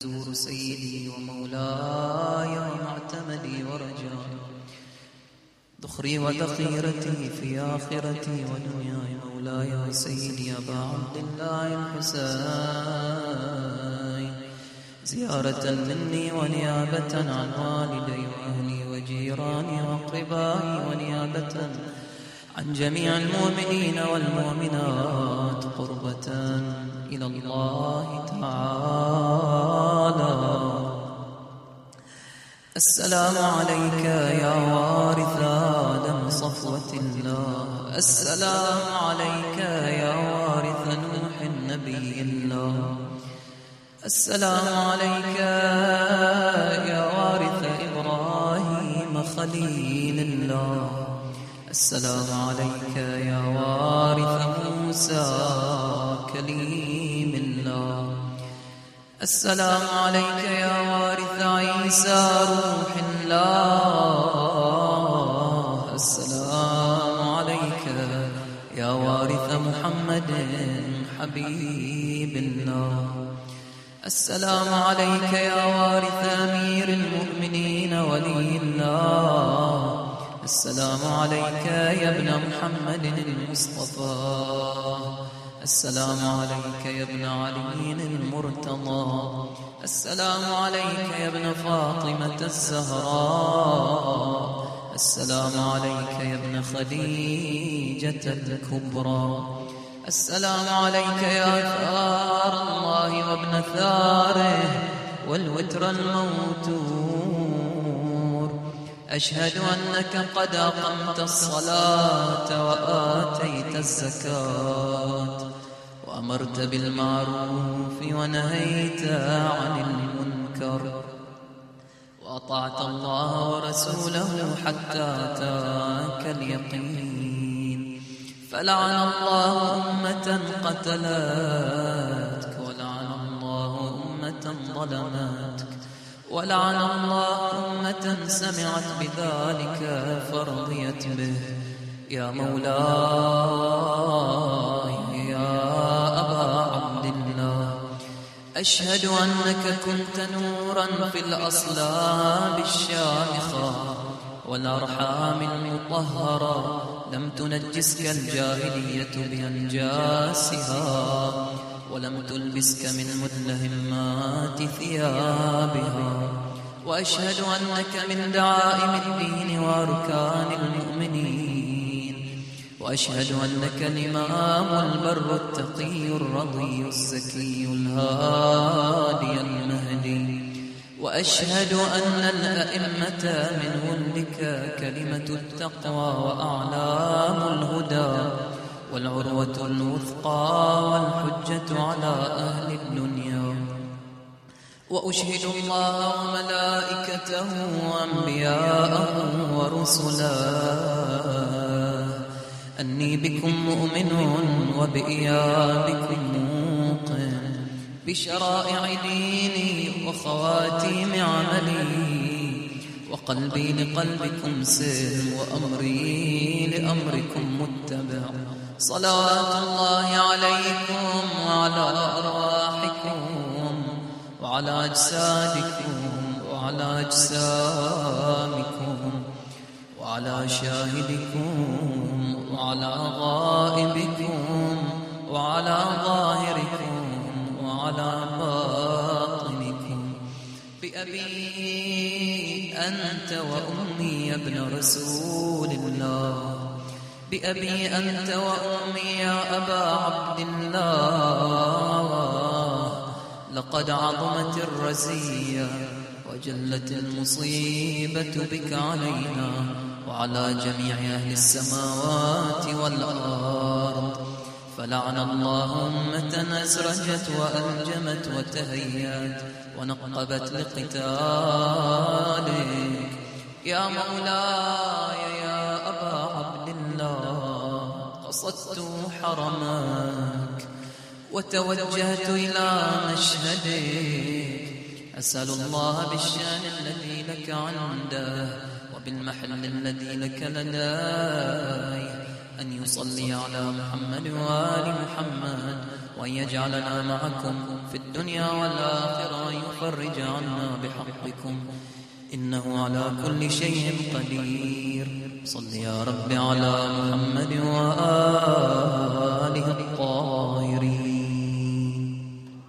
زور سيدي ومولاي ومعتمدي ورجائي ذخري وذخيرتي في آخرتي ودنياي مولاي وسيدي أبا عبد الله الحسين زيارة مني ونيابة عن والدي وأهلي وجيراني وأقربائي ونيابة عن جميع المؤمنين والمؤمنات قربة إلى الله تعالى. السلام عليك يا وارث آدم صفوة الله، السلام عليك يا وارث نوح نبي الله، السلام عليك يا وارث إبراهيم خليل الله، السلام عليك يا وارث موسى كليم الله، السلام عليك يا وارث عيسى روح الله، السلام عليك يا وارث محمد حبيب الله، السلام عليك يا وارث أمير المؤمنين ولي الله، السلام عليك يا ابن محمد المصطفى، السلام عليك يا ابن علي المرتضى، السلام عليك يا ابن فاطمة الزهراء، السلام عليك يا ابن خديجة الكبرى، السلام عليك يا ثار الله وابن ثاره والوتر الموتور، أشهد أنك قد أقمت الصلاة وآتيت الزكاة وأمرت بالمعروف ونهيت عن المنكر وأطعت الله ورسوله حتى أتاك اليقين، فلعن الله أمة قتلتك ولعن الله أمة ظلمتك ولعن الله أمة سمعت بذلك فرضيت به. يا مولاي يا أبا عبد الله، أشهد أنك كنت نورا في الأصلاب الشامخة والأرحام المطهرة، لم تنجسك الجاهلية بأنجاسها ولم تلبسك من مدلهمات ثيابها، وأشهد أنك من دعائم الدين وأركان المؤمنين، وأشهد أنك الإمام البر التقي الرضي الزكي الهادي المهدي، وأشهد أن الأئمة منهم لك كلمة التقوى وأعلام الهدى والعروة الوثقى والحجة على أهل الدنيا، وأشهد الله وملائكته وأنبياءه ورسله أني بكم مؤمن وبإيابكم موقن، بشرائع ديني وخواتيم عملي، وقلبي لقلبكم سلم وأمري لأمركم متبع، صلوات الله عليكم وعلى أرواحكم وعلى أجسادكم وعلى أجسامكم وعلى شاهدكم وعلى غائبكم وعلى ظاهركم وعلى باطنكم، بأبي أنت وأمي يا ابن رسول الله، بأبي أنت وأمي يا أبا عبد الله، لقد عظمت الرزية وجلت المصيبة بك علينا وعلى جميع أهل السماوات والأرض، فلعن الله أمة أزرجت وألجمت وتهيأت ونقبت لقتالك. يا مولاي يا أبا عبد الله، قصدت حرمك وتوجهت إلى مشهدك، أسأل الله بالشان الذي لك عنده وبالمحل الذي لك لديه أن يصلي على محمد وآل محمد وأن يجعلنا معكم في الدنيا والآخرة، وأن يفرج عنا بحقكم، إنه على كل شيء قدير. صل يا رب على محمد وآله